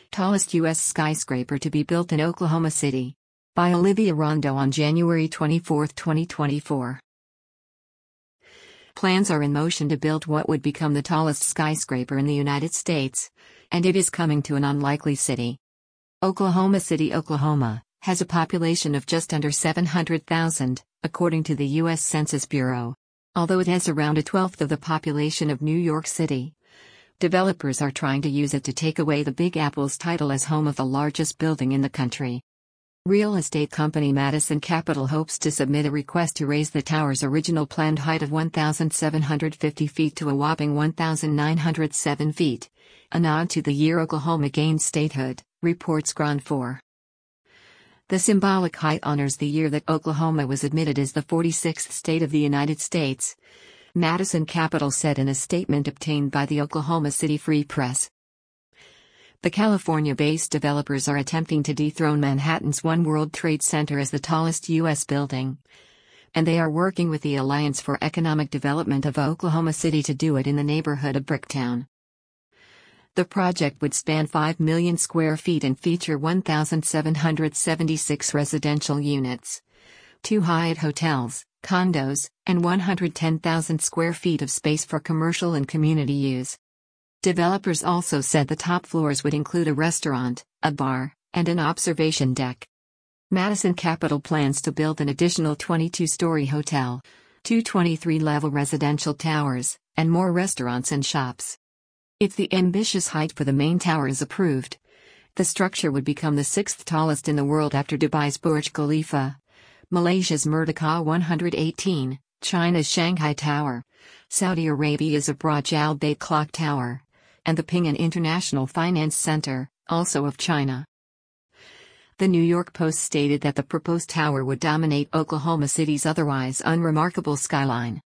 Tallest U.S. skyscraper to be built in Oklahoma City. By Olivia Rondo on January 24, 2024. Plans are in motion to build what would become the tallest skyscraper in the United States, and it is coming to an unlikely city. Oklahoma City, Oklahoma, has a population of just under 700,000, according to the U.S. Census Bureau. Although it has around a twelfth of the population of New York City, developers are trying to use it to take away the Big Apple's title as home of the largest building in the country. Real estate company Madison Capital hopes to submit a request to raise the tower's original planned height of 1,750 feet to a whopping 1,907 feet, a nod to the year Oklahoma gained statehood, reports Ground 4. The symbolic height honors the year that Oklahoma was admitted as the 46th state of the United States, Madison Capital said in a statement obtained by the Oklahoma City Free Press. The California-based developers are attempting to dethrone Manhattan's One World Trade Center as the tallest U.S. building, and they are working with the Alliance for Economic Development of Oklahoma City to do it in the neighborhood of Bricktown. The project would span 5 million square feet and feature 1,776 residential units, 2 Hyatt hotels, condos, and 110,000 square feet of space for commercial and community use. Developers also said the top floors would include a restaurant, a bar, and an observation deck. Madison Capital plans to build an additional 22-story hotel, 2 23-level residential towers, and more restaurants and shops. If the ambitious height for the main tower is approved, the structure would become the 6th tallest in the world after Dubai's Burj Khalifa, Malaysia's Merdeka 118, China's Shanghai Tower, Saudi Arabia's Abraj Al Bayt Clock Tower, and the Ping'an International Finance Center, also of China. The New York Post stated that the proposed tower would dominate Oklahoma City's otherwise unremarkable skyline.